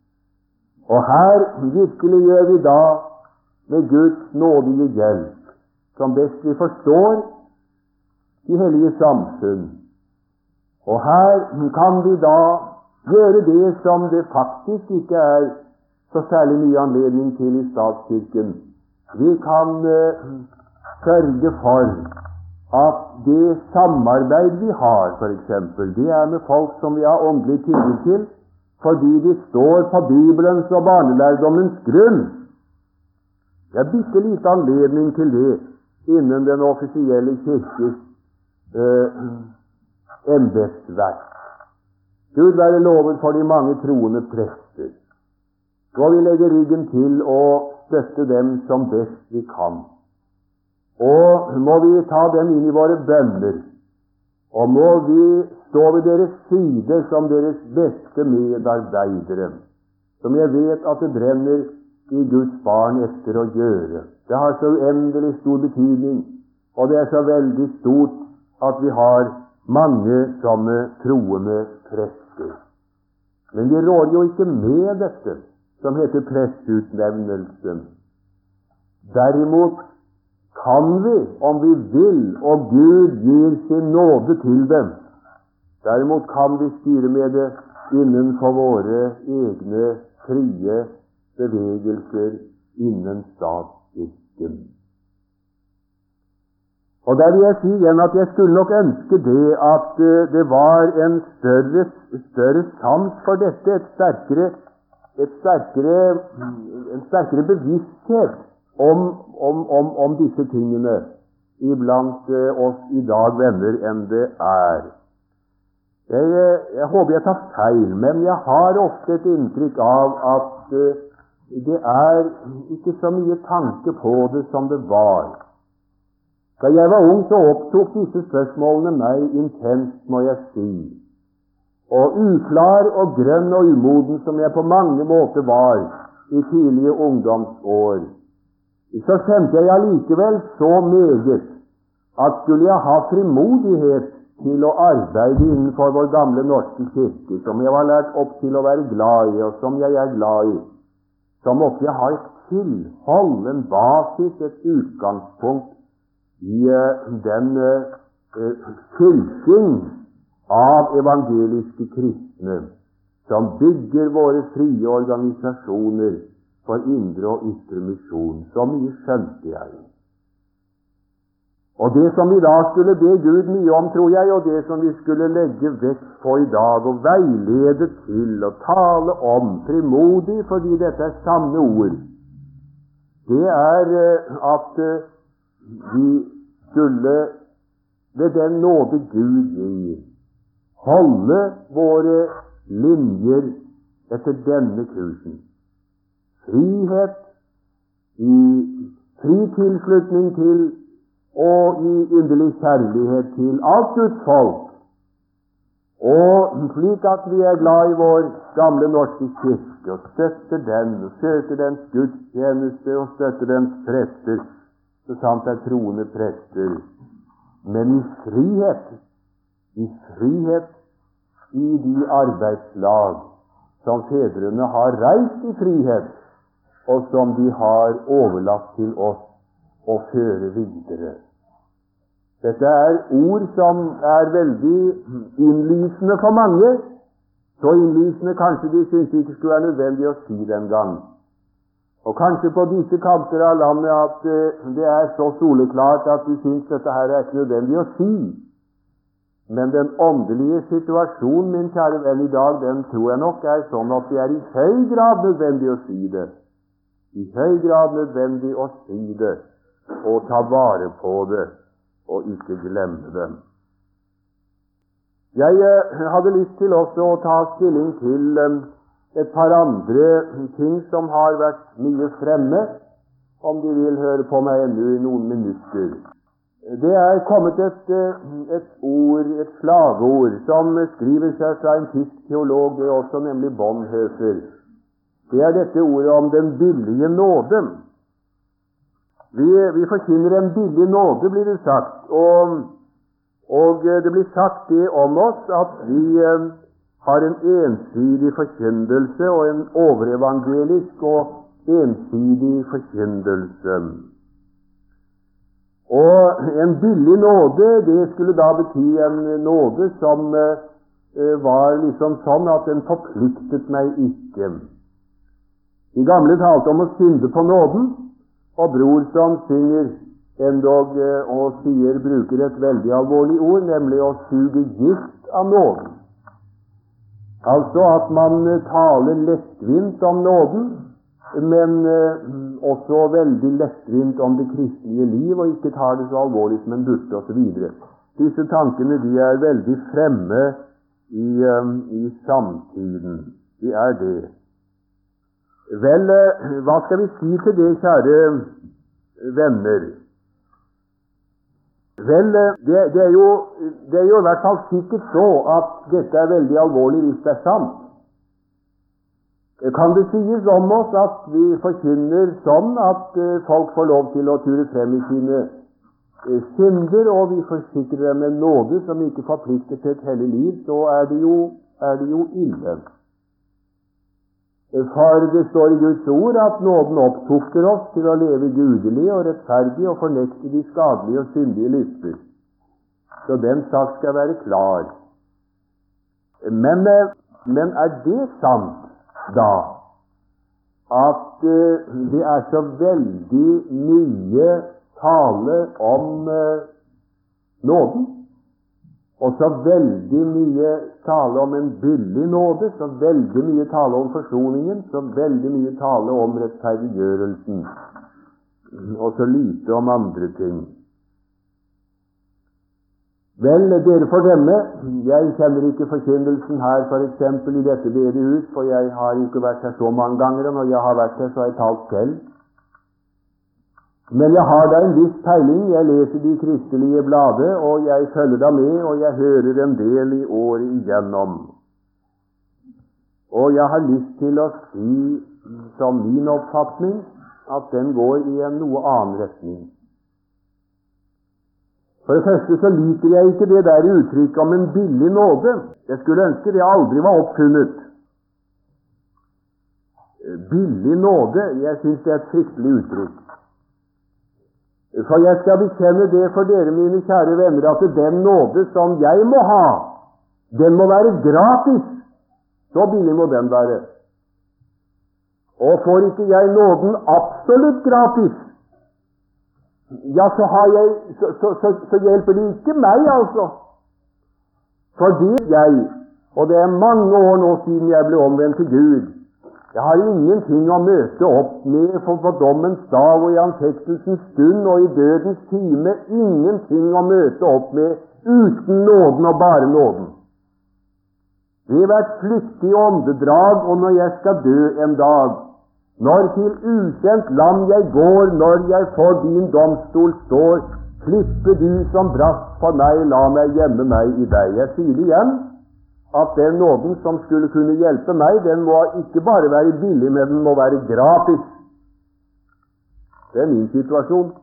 Og her virkelig gjør vi da med Guds nådige hjelp, som best vi forstår, de hellige samfunn. Og her kan vi da gjøre det som det faktisk ikke er så særlig mye anledning til i statskirken. Vi kan sørge for at det samarbeid vi har, for eksempel, det er med folk som vi har åndelig tillit til, fordi de står på Bibelens og barnelærdommens grunn. Det er bitte lite anledning til det innen den offisielle kirkes embetsverk. Gud være lovet for de mange troende prester. Og vi legger ryggen til å støtte dem som best vi kan. Og må vi ta dem inn i våre bønner, og må vi stå ved deres side som deres beste medarbeidere, som jeg vet at det brenner i Guds barn etter å gjøre. Det har så uendelig stor betydning, og det er så veldig stort at vi har mange sånne troende prester. Men vi råder jo ikke med dette som heter presteutnevnelsen. Derimot kan vi, om vi vil, og Gud gir sin nåde til dem, derimot kan vi styre med det innenfor våre egne frie bevegelser innen statskirken. Og der vil jeg si igjen at jeg skulle nok ønske det at det var en større sans for dette, en sterkere bevissthet om disse tingene iblant oss i dag venner enn det er. Jeg håper jeg tar feil, men jeg har ofte et inntrykk av at det er ikke så mye tanke på det som det var. Da jeg var ung, så opptok disse spørsmålene meg intenst, må jeg si. Og uklar og grønn og umoden som jeg på mange måter var i tidlige ungdomsår, så kjente jeg allikevel så meget at skulle jeg ha frimodighet til å arbeide innenfor vår gamle norske kirke, som jeg var lært opp til å være glad i, og som jeg er glad i, så måtte jeg ha et tilhold, en basis, et utgangspunkt i den fylking av evangeliske kristne som bygger våre frie organisasjoner for indre og ytre misjon. Så mye skjønte jeg. Og det som vi da skulle be Gud mye om, tror jeg, og det som vi skulle legge vekt på i dag, og veilede til og tale om frimodig, fordi dette er sanne ord, det er at vi skulle ved den nåde Gud gir, holde våre linjer etter denne kursen. Frihet i fri tilslutning til og i inderlig kjærlighet til alt Guds folk, og slik at vi er glad i vår gamle norske kirke og støtter den, og søker dens gudstjeneste og støtter dens prester, så sant er troende prester, men i frihet i de arbeidslag som fedrene har reist i frihet, og som de har overlatt til oss å føre videre. Dette er ord som er veldig innlysende for mange, så innlysende kanskje de syntes ikke skulle være nødvendig å si den gang. Og kanskje på disse kanter av landet at det er så soleklart at de synes dette her er ikke nødvendig å si. Men den åndelige situasjonen, min kjære venn, i dag, den tror jeg nok er sånn at det er i høy grad nødvendig å si det. I høy grad nødvendig å si det, og ta vare på det, og ikke glemme det. Jeg hadde lyst til også å ta stilling til et par andre ting som har vært mye fremme, om de vil høre på meg ennå i noen minutter. Det er kommet et slagord, som skriver seg fra en tysk teolog, det er også nemlig Bonhoeffer. Det er dette ordet om den billige nåde. Vi forkynner en billig nåde, blir det sagt, og det blir sagt det om oss at vi har en ensidig forkyndelse og en overevangelisk og ensidig forkyndelse. Og en billig nåde, det skulle da bety en nåde som var liksom sånn at den forpliktet meg ikke. De gamle talte om å synde på nåden, og Bror som synger endog og bruker et veldig alvorlig ord, nemlig å suge gift av nåden. Altså at man taler lettvint om nåden, men også veldig lettvint om det kristelige liv, og ikke tar det så alvorlig som en burde, og så videre. Disse tankene, de er veldig fremme i samtiden. De er det. Vel, hva skal vi si til det, kjære venner? Vel, det er jo i hvert fall sikkert så at dette er veldig alvorlig hvis det er sant. Kan det sies om oss at vi forkynner sånn at folk får lov til å ture frem i sine synder, og vi forsikrer dem en nåde som ikke forplikter til et hellig liv, så er det jo ille. For det står i Guds ord at nåden opptukter oss til å leve gudelig og rettferdig og fornekte de skadelige og syndige lyster. Så den sak skal være klar. Men er det sant da at det er så veldig mye tale om nåden, og så veldig mye tale om en billig nåde, så veldig mye tale om forsoningen, så veldig mye tale om rettferdiggjørelsen, og så lite om andre ting? Vel, dere får dømme. Jeg kjenner ikke forkynnelsen her, for eksempel i dette bedehus, for jeg har ikke vært her så mange ganger, og når jeg har vært her, så har jeg talt selv. Men jeg har da en viss peiling. Jeg leser de kristelige blader, og jeg følger da med, og jeg hører en del i året igjennom. Og jeg har lyst til å si som min oppfatning at den går i en noe annen retning. For det første så liker jeg ikke det der uttrykket om en billig nåde. Jeg skulle ønske det aldri var oppfunnet. Billig nåde, jeg synes det er et fryktelig uttrykk. For jeg skal bekjenne det for dere, mine kjære venner, at den nåde som jeg må ha, den må være gratis. Så billig må den være. Og får ikke jeg nåden absolutt gratis, ja, så hjelper det ikke meg, altså. Fordi og det er mange år nå siden jeg ble omvendt til Gud, jeg har ingenting å møte opp med for på dommens dag og i anfektelsens stund og i dødens time, ingenting å møte opp med uten nåden og bare nåden. Det har vært flyktig åndedrag, og når jeg skal dø en dag, når til ukjent land jeg går, når jeg for din domstol står, slipper du som brast for meg, la meg gjemme meg i deg. Jeg sier det igjen, at den nåden som skulle kunne hjelpe meg, den må ikke bare være billig, men den må være gratis. Det er min situasjon.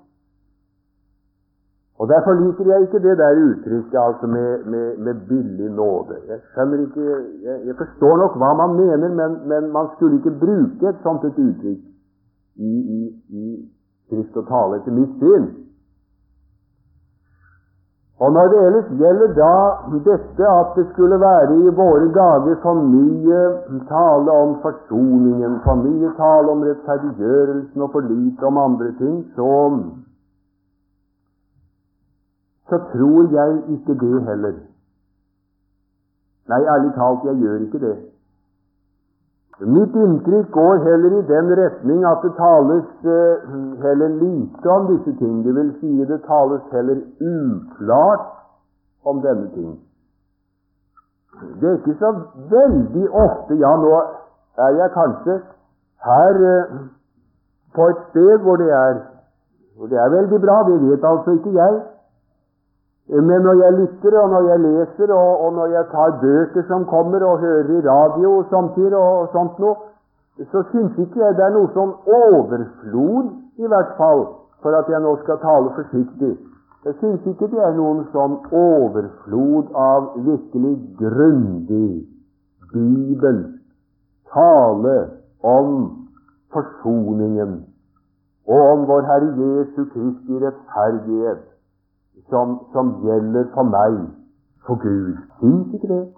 Og derfor liker jeg ikke det der uttrykket, altså med billig nåde. Jeg skjønner ikke, jeg forstår nok hva man mener, men man skulle ikke bruke et sånt et uttrykk i skrift og tale etter mitt syn. Og når det ellers gjelder da dette at det skulle være i våre dager for mye tale om forsoningen, for mye tale om rettferdiggjørelsen og for lite om andre ting, så tror jeg ikke det heller. Nei, ærlig talt, jeg gjør ikke det. Mitt inntrykk går heller i den retning at det tales heller lite om disse ting. Det vil si det tales heller uklart om denne ting. Det er ikke så veldig ofte, ja, nå er jeg kanskje her på et sted hvor det er veldig bra, det vet altså ikke jeg. Men når jeg lytter, og når jeg leser, og når jeg tar bøker som kommer, og hører i radio samtidig og sånt noe, så synes ikke jeg det er noe sånn overflod, i hvert fall, for at jeg nå skal tale forsiktig. Jeg synes ikke det er noen sånn overflod av virkelig grundig bibelsk tale om forsoningen, og om vår Herre Jesu Kristi rettferdighet, som gjelder for meg, for Gud. Synes ikke det?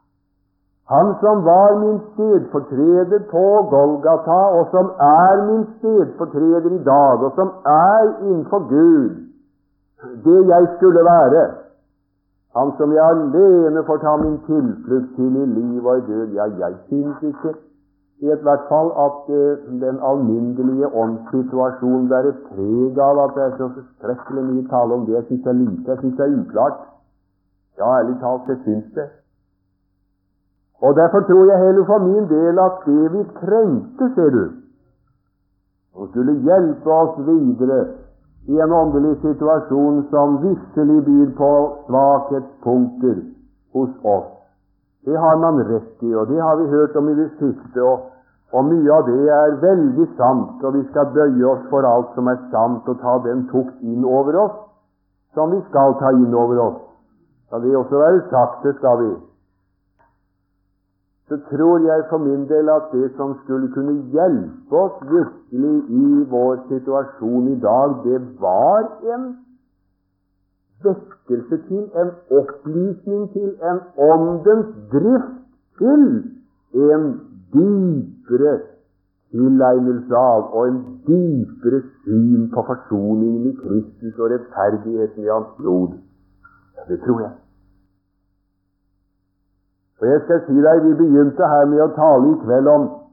Han som var min stedfortreder på Golgata, og som er min stedfortreder i dag, og som er innenfor Gud, det jeg skulle være. Han som jeg alene får ta min tilflukt til i liv og i død. Ja, jeg synes ikke i hvert fall at den alminnelige åndssituasjonen der er preg av at det er så forskrekkelig mye tale om det. Jeg synes det er lite, jeg synes det er uklart. Ja, ærlig talt, jeg synes det. Og derfor tror jeg heller for min del at det vi trengte, ser du, og skulle hjelpe oss videre i en åndelig situasjon som visselig byr på svakhetspunkter hos oss. Det har man rett i, og det har vi hørt om i det siste, og mye av det er veldig sant, og vi skal bøye oss for alt som er sant, og ta den tukt inn over oss, som vi skal ta inn over oss. Kan det også være sagt, det skal vi. Så tror jeg for min del at det som skulle kunne hjelpe oss virkelig i vår situasjon i dag, det var en vekkelse til, en opplysning til, en åndens drift til, en dypere tilegnelse av og en dypere syn på forsoningen i Kristus og rettferdigheten i hans blod. Ja, det tror jeg. Og jeg skal si deg, vi begynte her med å tale i kveld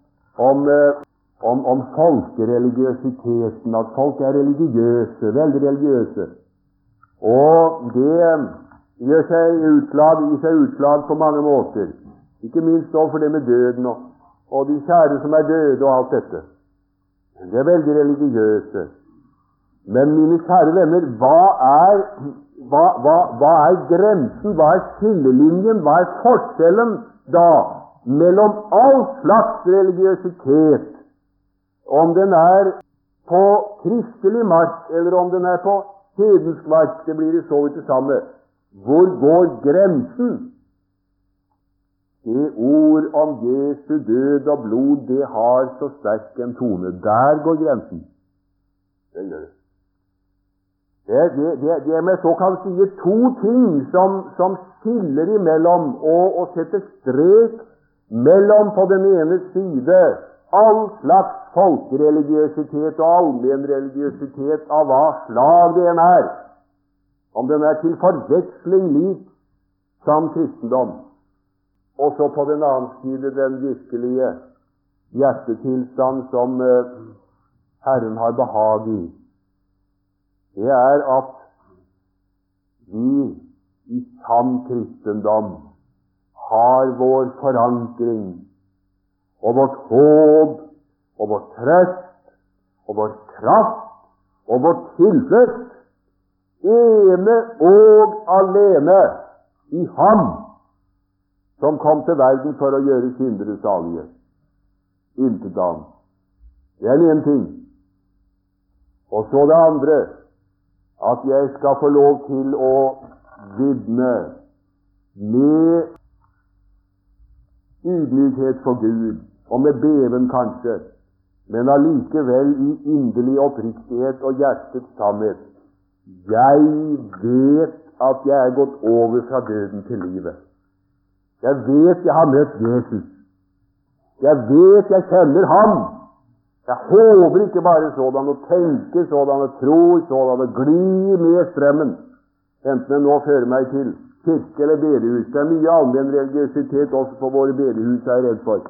om folkereligiøsiteten, at folk er religiøse, veldig religiøse. Og det gir seg utslag på mange måter, ikke minst overfor det med døden og de kjære som er døde og alt dette. Det er veldig religiøse. Men mine kjære venner, hva er grensen, hva er skillelinjen, hva er forskjellen da mellom all slags religiøsitet, om den er på kristelig mark, eller om den er på hedensk verk, det blir det så vidt det samme. Hvor går grensen? Det ord om Jesu død og blod, det har så sterk en tone. Der går grensen. Det gjør det. Det er med såkalt sige to ting som skiller imellom og setter strek mellom på den ene side all slags folkereligiøsitet og allmennreligiøsitet av hva slag det en er, om den er til forveksling lik som kristendom, og så på den annen side den virkelige hjertetilstand som Herren har behag i. Det er at vi i sann kristendom har vår forankring og vårt håp og vår trøst og vår kraft og vår tilflukt ene og alene i Ham som kom til verden for å gjøre syndere salige. Intet annet. Det er den ene ting. Og så det andre, at jeg skal få lov til å vitne med ydmykhet for Gud, og med beven kanskje, men allikevel i inderlig oppriktighet og hjertets sannhet. Jeg vet at jeg er gått over fra døden til livet. Jeg vet jeg har møtt Jesus. Jeg vet jeg kjenner Ham. Jeg håper ikke bare sådan å tenke, sådan å tro, sådan å gli med strømmen, enten jeg nå fører meg til kirke eller bedehus. Det er mye allmenn religiøsitet også på våre bedehus, er jeg redd for.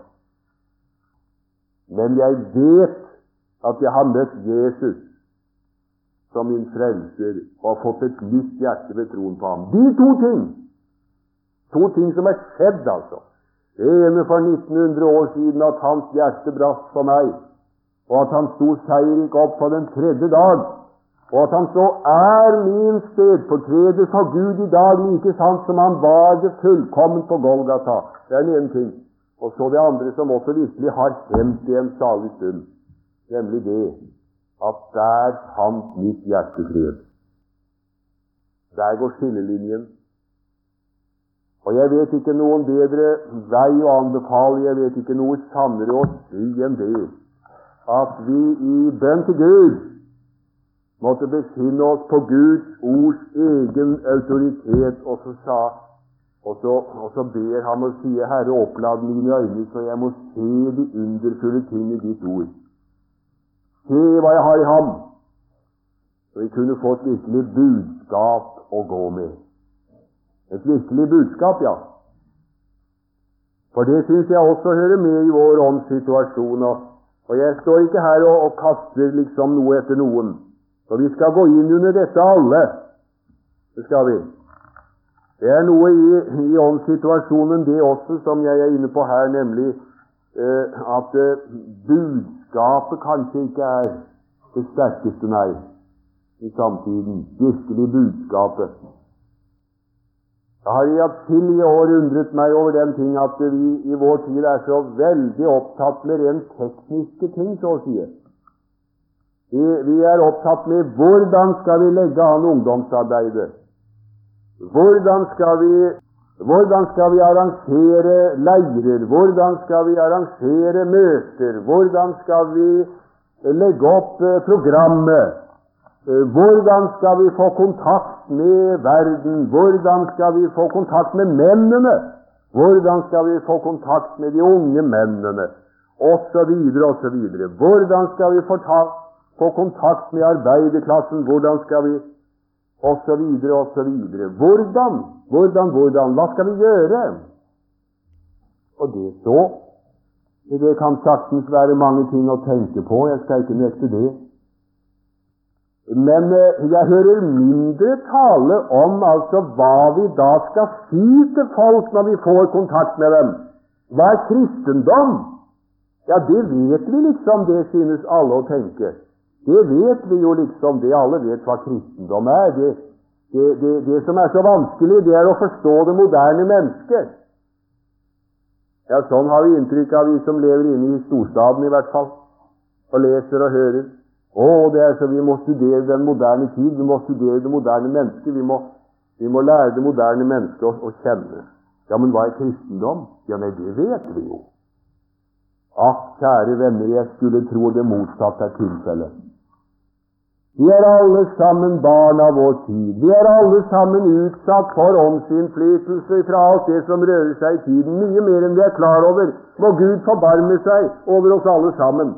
Men jeg vet at jeg har møtt Jesus som min frelser og fått et nytt hjerte ved troen på Ham. De to ting som er skjedd, altså. Det ene for 1900 år siden, at hans hjerte brast for meg, og at han sto seierik opp på den tredje dag, og at han så er min stedfortreder for Gud i dag, like sant som han var det fullkomment på Golgata. Det er den ene ting. Og så det andre som også virkelig har hendt i en salig stund, nemlig det at der fant mitt hjerte fred. Der går skillelinjen. Og jeg vet ikke noen bedre vei å anbefale, jeg vet ikke noe sannere å si enn det, at vi i bønn til Gud måtte befinne oss på Guds ords egen autoritet, og så ber han og sier, Herre, opplad mine øyne, så jeg må se de underfulle ting i ditt ord. Se hva jeg har i ham, så vi kunne få et virkelig budskap å gå med. Et virkelig budskap, ja. For det synes jeg også hører med i vår åndssituasjon, og jeg står ikke her og kaster liksom noe etter noen. For vi skal gå inn under dette alle. Det skal vi. Det er noe i åndssituasjonen, det også, som jeg er inne på her, nemlig at budskapet kanskje ikke er det sterkeste, nei, i samtiden. Virkelig budskapet. Jeg har i atskillige år undret meg over den ting at vi i vår tid er så veldig opptatt med rent tekniske ting, så å si. Vi er opptatt med hvordan skal vi legge an ungdomsarbeidet. Hvordan skal vi arrangere leirer? Hvordan skal vi arrangere møter? Hvordan skal vi legge opp programmet? Hvordan skal vi få kontakt med verden? Hvordan skal vi få kontakt med mennene? Hvordan skal vi få kontakt med de unge mennene? Og så videre, og så videre. Hvordan skal vi få kontakt med arbeiderklassen? Hvordan skal vi og så videre, og så videre. Hvordan? Hva skal vi gjøre? Og det kan saktens være mange ting å tenke på, jeg skal ikke nekte det. Men jeg hører mindre tale om altså hva vi da skal si til folk når vi får kontakt med dem. Hva er kristendom? Ja, det vet vi liksom, det synes alle å tenke. Det vet vi jo liksom, det alle vet hva kristendom er. Det som er så vanskelig, det er å forstå det moderne mennesket. Ja, sånn har vi inntrykk av, vi som lever inne i storstaden i hvert fall, og leser og hører. Det er så vi må studere den moderne tid, vi må studere det moderne mennesket, vi må lære det moderne mennesket å kjenne. Ja, men hva er kristendom? Ja, nei, det vet vi jo. Kjære venner, jeg skulle tro det motsatte er tilfellet. Vi er alle sammen barn av vår tid. Vi er alle sammen utsatt for åndsinnflytelse fra alt det som rører seg i tiden, mye mer enn vi er klar over. Må Gud forbarme seg over oss alle sammen.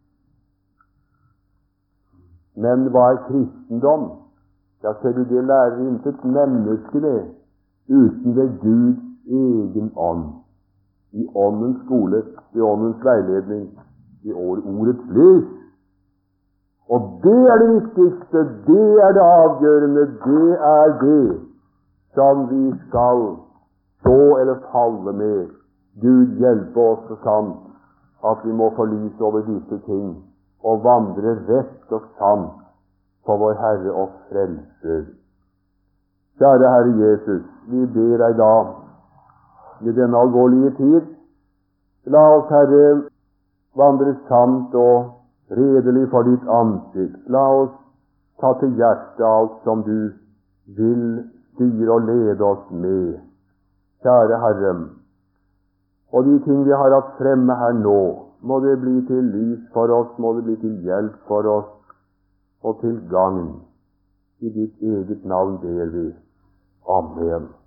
Men hva er kristendom? Ja, ser du, det lærer intet menneske det, uten ved Guds egen ånd. I åndens skole, i åndens veiledning, i ordets lys. Og det er det viktigste, det er det avgjørende, det er det som vi skal stå eller falle med. Gud hjelpe oss så sant at vi må få lys over disse ting og vandre rett og sant for vår Herre og Frelser. Kjære Herre Jesus, vi ber deg da i denne alvorlige tid, la oss, Herre, vandre sant og redelig for ditt ansikt. La oss ta til hjertet alt som du vil styre og lede oss med. Kjære Herre, og de ting vi har hatt fremme her nå, må det bli til lys for oss, må det bli til hjelp for oss, og til gagn. I ditt eget navn ber vi. Amen.